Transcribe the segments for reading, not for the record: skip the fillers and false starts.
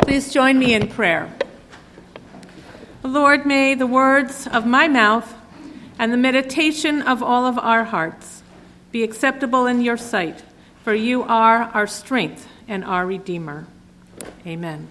Please join me in prayer. Lord, may the words of my mouth and the meditation of all of our hearts be acceptable in your sight, for you are our strength and our Redeemer. Amen.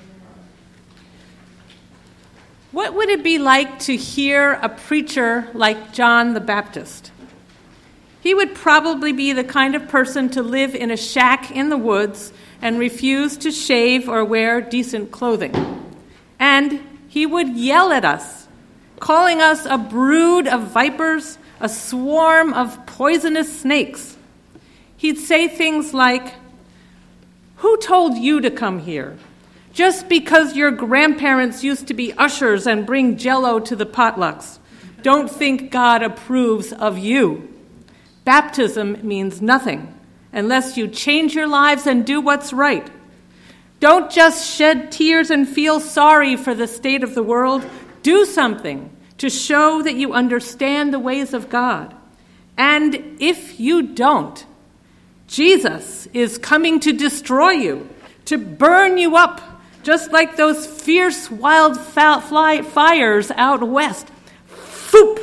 What would it be like to hear a preacher like John the Baptist? He would probably be the kind of person to live in a shack in the woods and refuse to shave or wear decent clothing. And he would yell at us, calling us a brood of vipers, a swarm of poisonous snakes. He'd say things like, "Who told you to come here? Just because your grandparents used to be ushers and bring Jell-O to the potlucks, don't think God approves of you. Baptism means nothing unless you change your lives and do what's right. Don't just shed tears and feel sorry for the state of the world. Do something to show that you understand the ways of God. And if you don't, Jesus is coming to destroy you, to burn you up, just like those fierce wildfires out west. Foop!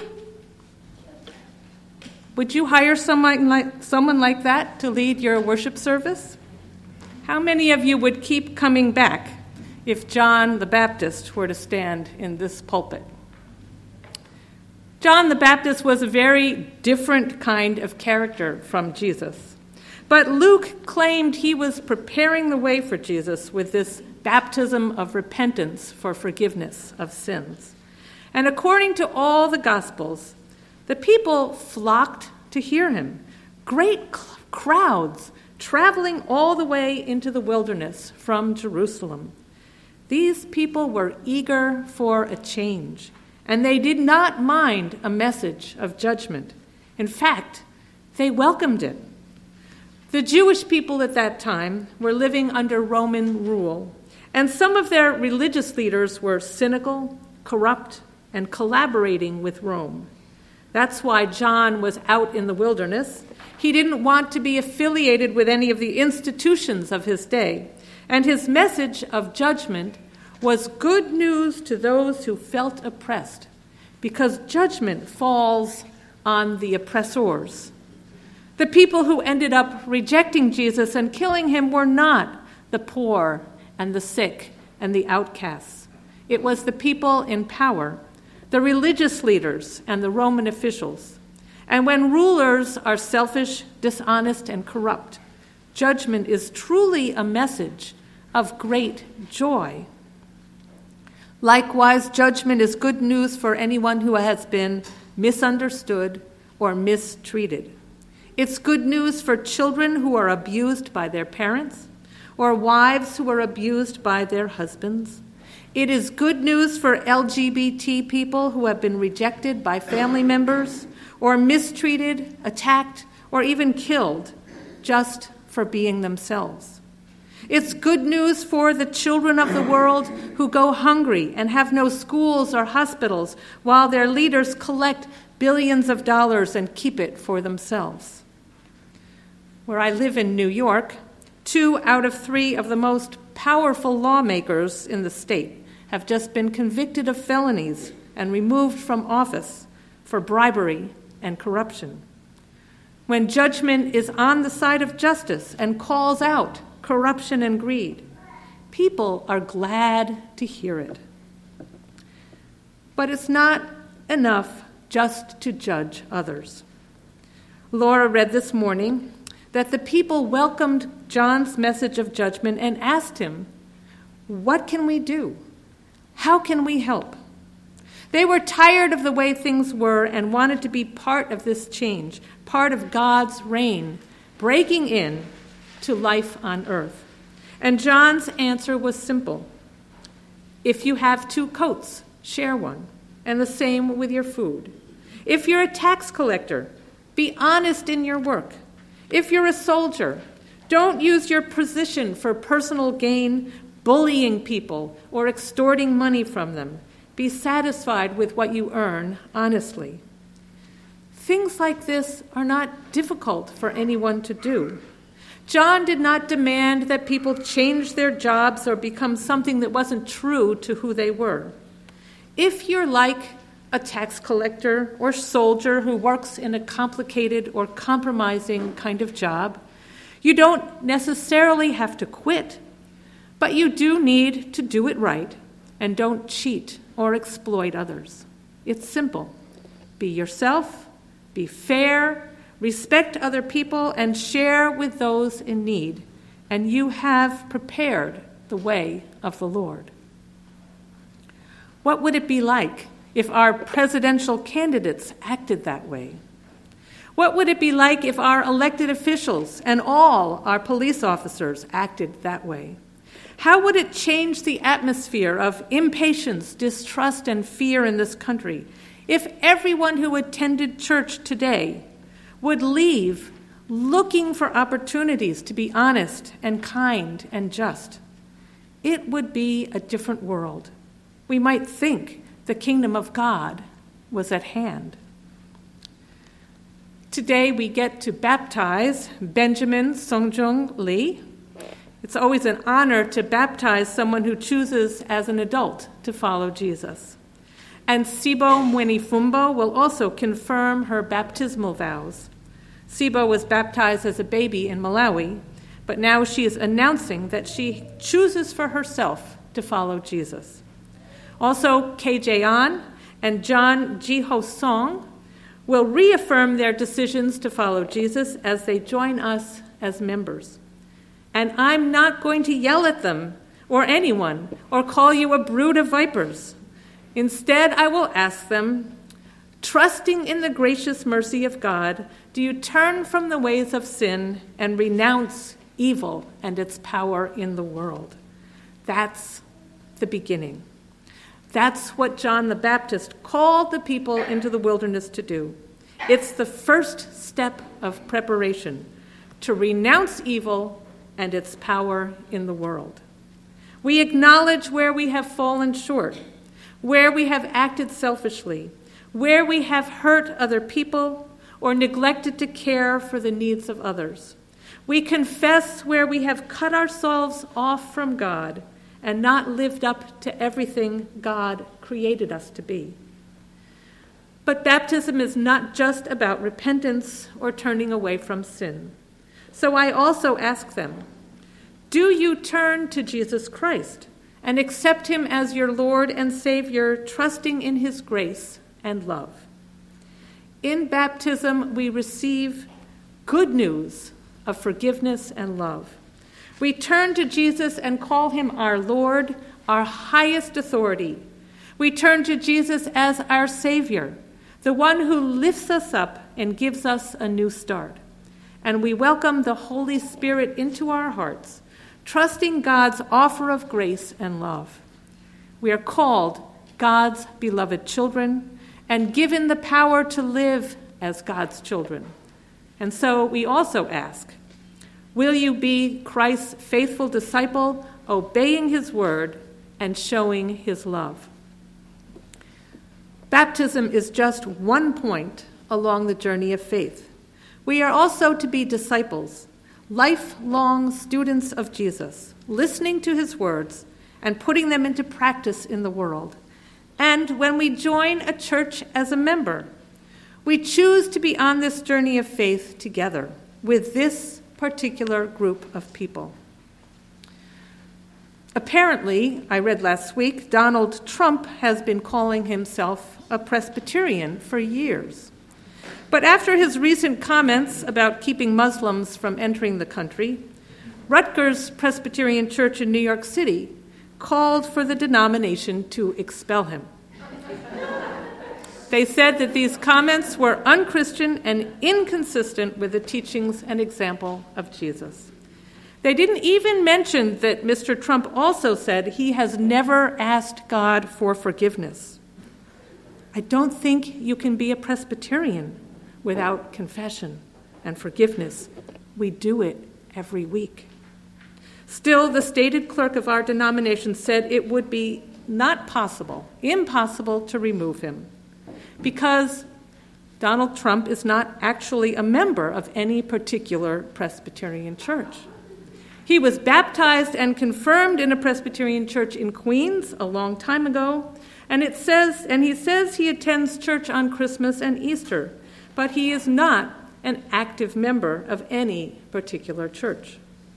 Would you hire someone like that to lead your worship service? How many of you would keep coming back if John the Baptist were to stand in this pulpit? John the Baptist was a very different kind of character from Jesus. But Luke claimed he was preparing the way for Jesus with this baptism of repentance for forgiveness of sins. And according to all the Gospels, the people flocked to hear him. Great crowds traveling all the way into the wilderness from Jerusalem. These people were eager for a change, and they did not mind a message of judgment. In fact, they welcomed it. The Jewish people at that time were living under Roman rule, and some of their religious leaders were cynical, corrupt, and collaborating with Rome. That's why John was out in the wilderness. He didn't want to be affiliated with any of the institutions of his day, and his message of judgment was good news to those who felt oppressed, because judgment falls on the oppressors. The people who ended up rejecting Jesus and killing him were not the poor and the sick and the outcasts. It was the people in power, the religious leaders and the Roman officials. And when rulers are selfish, dishonest, and corrupt, judgment is truly a message of great joy. Likewise, judgment is good news for anyone who has been misunderstood or mistreated. It's good news for children who are abused by their parents, or wives who are abused by their husbands. It is good news for LGBT people who have been rejected by family members, or mistreated, attacked, or even killed just for being themselves. It's good news for the children of the world who go hungry and have no schools or hospitals while their leaders collect billions of dollars and keep it for themselves. Where I live in New York, 2 out of 3 of the most powerful lawmakers in the state have just been convicted of felonies and removed from office for bribery and corruption. When judgment is on the side of justice and calls out corruption and greed, people are glad to hear it. But it's not enough just to judge others. Laura read this morning that the people welcomed John's message of judgment and asked him, "What can we do? How can we help?" They were tired of the way things were and wanted to be part of this change, part of God's reign, breaking in to life on earth. And John's answer was simple. If you have 2 coats, share one, and the same with your food. If you're a tax collector, be honest in your work. If you're a soldier, don't use your position for personal gain, bullying people, or extorting money from them. Be satisfied with what you earn honestly. Things like this are not difficult for anyone to do. John did not demand that people change their jobs or become something that wasn't true to who they were. If you're like a tax collector or soldier who works in a complicated or compromising kind of job, you don't necessarily have to quit, but you do need to do it right and don't cheat or exploit others. It's simple. Be yourself, be fair, respect other people, and share with those in need, and you have prepared the way of the Lord. What would it be like if our presidential candidates acted that way? What would it be like if our elected officials and all our police officers acted that way? How would it change the atmosphere of impatience, distrust, and fear in this country if everyone who attended church today would leave looking for opportunities to be honest and kind and just? It would be a different world. We might think the kingdom of God was at hand. Today we get to baptize Benjamin Songjung Lee. It's always an honor to baptize someone who chooses as an adult to follow Jesus. And Sibo Mwenifumbo will also confirm her baptismal vows. Sibo was baptized as a baby in Malawi, but now she is announcing that she chooses for herself to follow Jesus. Also, KJ An and John Jiho Song will reaffirm their decisions to follow Jesus as they join us as members. And I'm not going to yell at them or anyone or call you a brood of vipers. Instead, I will ask them, trusting in the gracious mercy of God, do you turn from the ways of sin and renounce evil and its power in the world? That's the beginning. That's what John the Baptist called the people into the wilderness to do. It's the first step of preparation, to renounce evil and its power in the world. We acknowledge where we have fallen short, where we have acted selfishly, where we have hurt other people or neglected to care for the needs of others. We confess where we have cut ourselves off from God and not lived up to everything God created us to be. But baptism is not just about repentance or turning away from sin. So I also ask them, do you turn to Jesus Christ and accept him as your Lord and Savior, trusting in his grace and love? In baptism, we receive good news of forgiveness and love. We turn to Jesus and call him our Lord, our highest authority. We turn to Jesus as our Savior, the one who lifts us up and gives us a new start. And we welcome the Holy Spirit into our hearts, trusting God's offer of grace and love. We are called God's beloved children and given the power to live as God's children. And so we also ask, will you be Christ's faithful disciple, obeying his word and showing his love? Baptism is just one point along the journey of faith. We are also to be disciples, lifelong students of Jesus, listening to his words and putting them into practice in the world. And when we join a church as a member, we choose to be on this journey of faith together with this particular group of people. Apparently, I read last week, Donald Trump has been calling himself a Presbyterian for years. But after his recent comments about keeping Muslims from entering the country, Rutgers Presbyterian Church in New York City called for the denomination to expel him. They said that these comments were unchristian and inconsistent with the teachings and example of Jesus. They didn't even mention that Mr. Trump also said he has never asked God for forgiveness. I don't think you can be a Presbyterian without confession and forgiveness. We do it every week. Still, the stated clerk of our denomination said it would be not possible, impossible to remove him, because Donald Trump is not actually a member of any particular Presbyterian church. He was baptized and confirmed in a Presbyterian church in Queens a long time ago, and he says he attends church on Christmas and Easter, but he is not an active member of any particular church.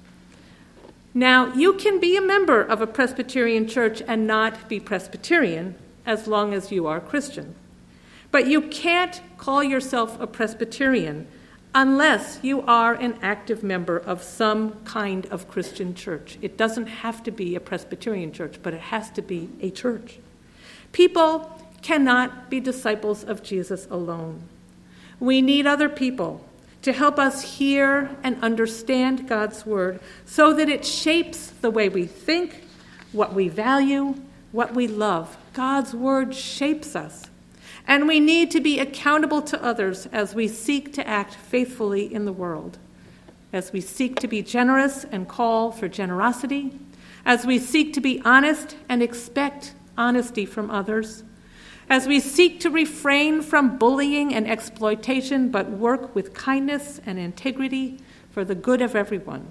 Now, you can be a member of a Presbyterian church and not be Presbyterian as long as you are Christian. But you can't call yourself a Presbyterian unless you are an active member of some kind of Christian church. It doesn't have to be a Presbyterian church, but it has to be a church. People cannot be disciples of Jesus alone. We need other people to help us hear and understand God's word so that it shapes the way we think, what we value, what we love. God's word shapes us. And we need to be accountable to others as we seek to act faithfully in the world, as we seek to be generous and call for generosity, as we seek to be honest and expect honesty from others, as we seek to refrain from bullying and exploitation, but work with kindness and integrity for the good of everyone.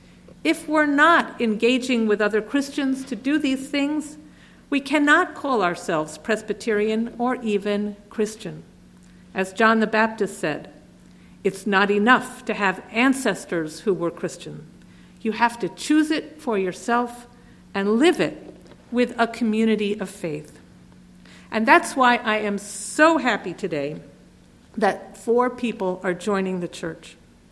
If we're not engaging with other Christians to do these things, we cannot call ourselves Presbyterian or even Christian. As John the Baptist said, it's not enough to have ancestors who were Christian. You have to choose it for yourself and live it with a community of faith. And that's why I am so happy today that 4 people are joining the church.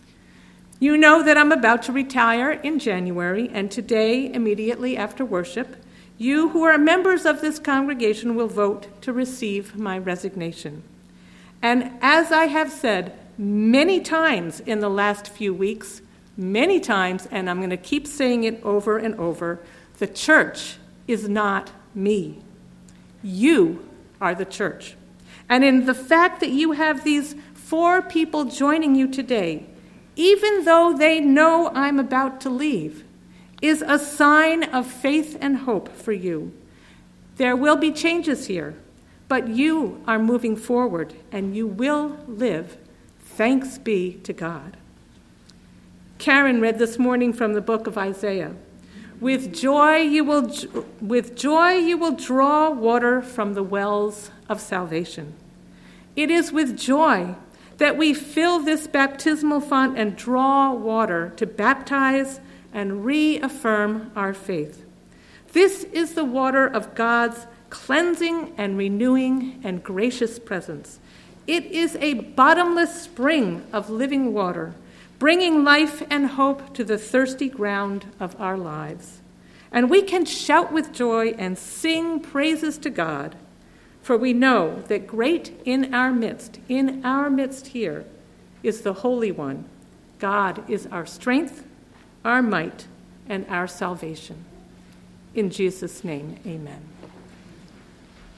You know that I'm about to retire in January, and today, immediately after worship, you who are members of this congregation will vote to receive my resignation. And as I have said many times in the last few weeks, many times, and I'm going to keep saying it over and over, the church is not me. You are the church. And in the fact that you have these 4 people joining you today, even though they know I'm about to leave, is a sign of faith and hope for you. There will be changes here, but you are moving forward and you will live. Thanks be to God. Karen read this morning from the book of Isaiah. With joy you will draw water from the wells of salvation. It is with joy that we fill this baptismal font and draw water to baptize and reaffirm our faith. This is the water of God's cleansing and renewing and gracious presence. It is a bottomless spring of living water, bringing life and hope to the thirsty ground of our lives. And we can shout with joy and sing praises to God, for we know that great in our midst here, is the Holy One. God is our strength, our might, and our salvation. In Jesus' name, amen.